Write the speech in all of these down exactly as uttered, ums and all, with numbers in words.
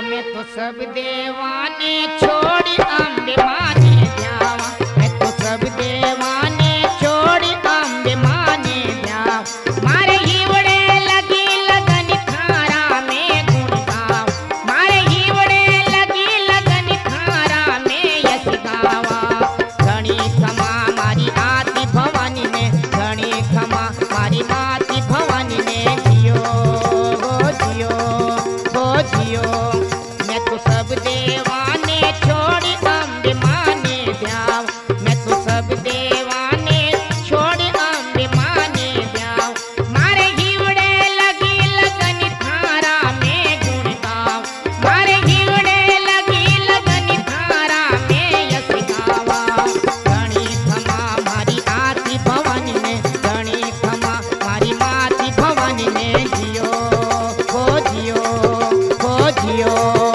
मैं तो सब देवाने छोड़ी अम्बे माने जावा, मैं तो सब देवाने छोड़ी अम्बे माने जावा। मारे हिवड़े लगी लगन थारा में गुण गावा, मारे हिवड़े लगी लगन थारा में यश गावा। घणी क्षमा मारी आती भवानी ने, घणी क्षमा मारी माती भवानी ने, जियो हो जियो हो जियो। मैं तो सब देवाने छोड़ी अम्बे माने जाओ, मैं तो सब देवाने छोड़ी अम्बे माने जाओ। मारे हिवड़े लगी लगन थारा में गुण गाओ, मारे हिवड़े लगी लगन थारा में यश गावा। घणी क्षमा मारी आती भवानी ने, घणी क्षमा मारी माती भवानी ने, जियो हो जियो हो जियो।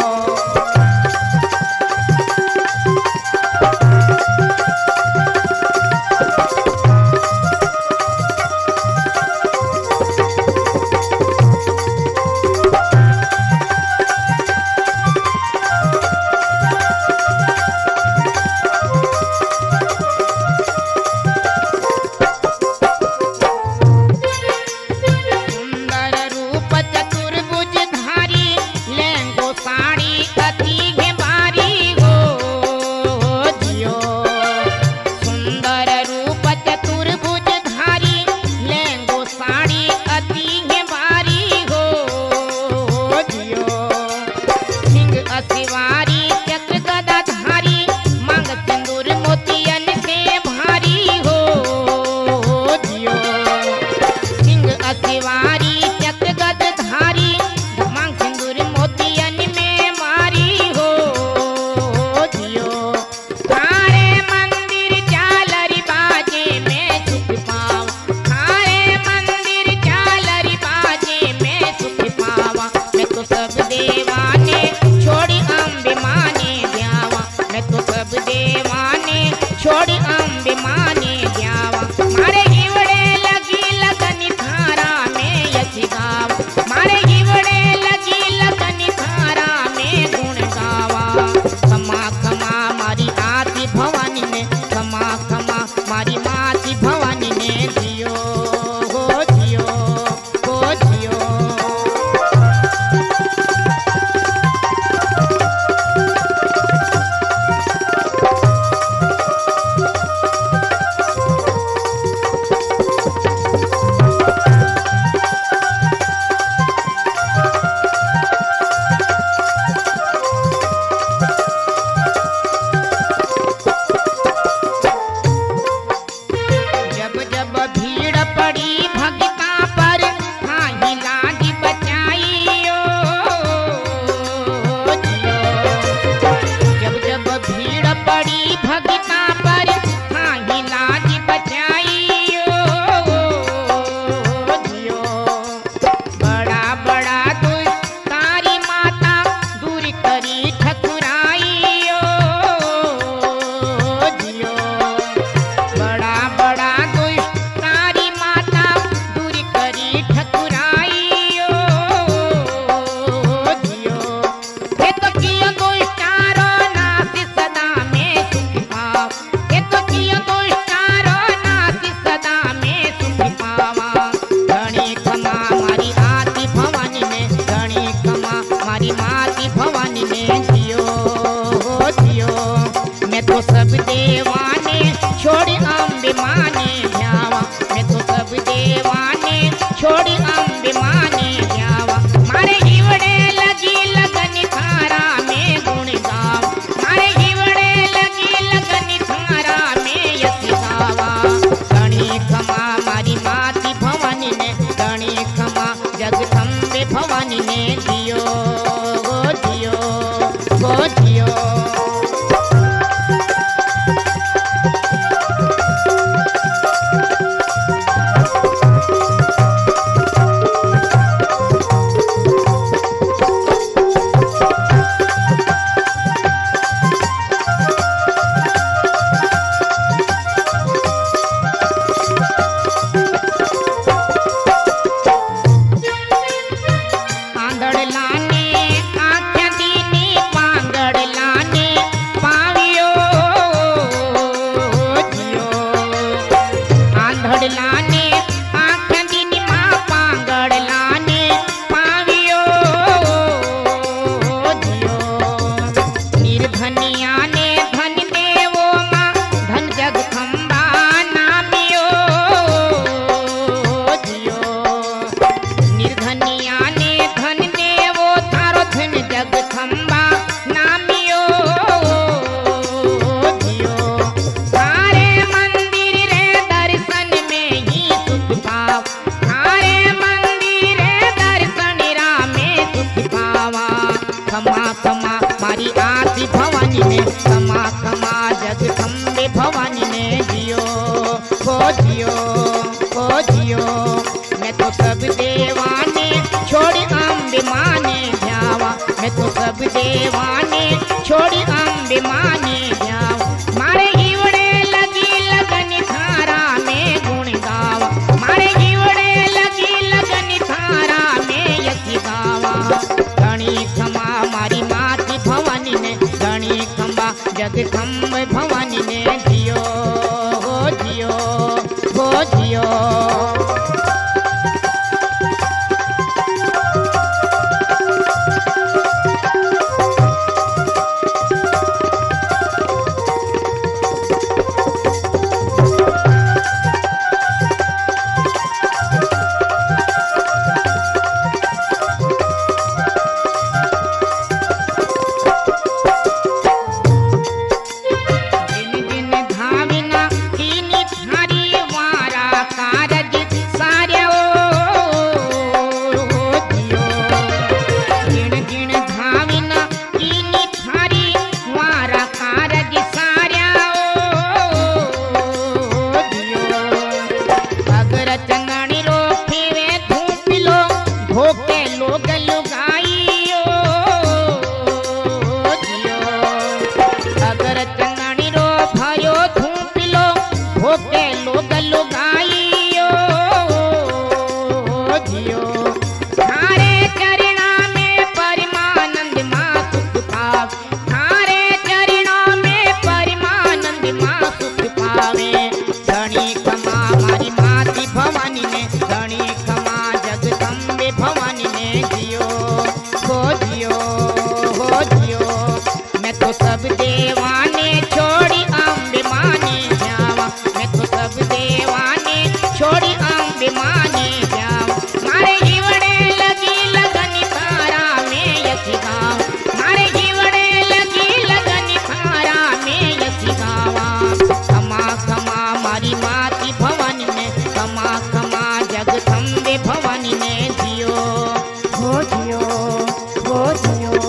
सुंदर रूप चतुर्भुज धारी, लहंगो साड़ी अति है बारी हो जियो। सुंदर रूप चतुर्भुज धारी, लहंगो साड़ी अति है बारी हो जियो। सिंह असिवारी चक्र गदा धारी, मांग सिंदूर मोतियन से भारी हो जियो। सिंह असिवारी चक्र गद धारी, मांग सिंदूर मोतियन में मारी हो जियो। थारे मंदिर झालरी बाजे में सुख पावा, थारे मंदिर झालरी बाजे में सुख पावा। मैं तो सब देवाने छोड़ी अम्बे माने जावा, मैं तो सब देवाने छोड़ी अम्बे माने जावा। मारे हिवड़े लगी लगन थारा में यश गावा, मारे हिवड़े लगी लगन थारा में गुण गावा। क्षमा क्षमा मारी आती भवानी ने, क्षमा क्षमा मारी माती भवानी ने, जियो हो जियो हो जियो। जब जब भीड़ पड़ी भगता पर, हाँ लागी बचाइयो जियो। जब जब भीड़ पड़ी भगता पर, हाँ लागी बचाइयो जियो। बड़ा बड़ा दुष्टारी माता दूर करी ठकुराइयो जियो। बड़ा बड़ा दुष्टारी माता दूर करी ठकुराइयो जियो। ये तो कियो दुष्टारो नासी सदा में सुख पावा, ये तो कियो दुष्टारो नासी सदा में सुख पावा। घणी क्षमा मारी आती भवानी ने, घणी क्षमा मारी माती भवानी ने, जियो हो जियो। मैं तो सब देवाने छोड़ी अम्बे माने जावा, मैं तो सब देवाने छोड़ी अम्बे माने जावा। मारे हिवड़े लगी लगन थारा में गुण गावा, मारे हिवड़े लगी लगन थारा में यश गावा। घणी क्षमा मारी माती भवानी ने, घणी क्षमा जगदम्बे भवानी ने, जियो हो जियो खमा खमा मारी आदि भवानी ने, खमा खमा जगदम्बे भवानी ने जियो हो जियो हो जियो। मैं तो सब देवाने छोड़ अम्बे माने ध्यावा, मैं तो सब देवाने छोड़ अम्बे माने ध्यावा। मारे हीवड़े लगी लगन थारा में गुण गावा, मारे हीवड़े लगी लगन थारा में यसी गावा। गणी खमा मारी माती भवानी ने, गणी खम्बा जगदम्ब भवानी ने जियो हो जियो हो जियो। जगदम्बे भवानी ने जियो हो जियो हो जियो।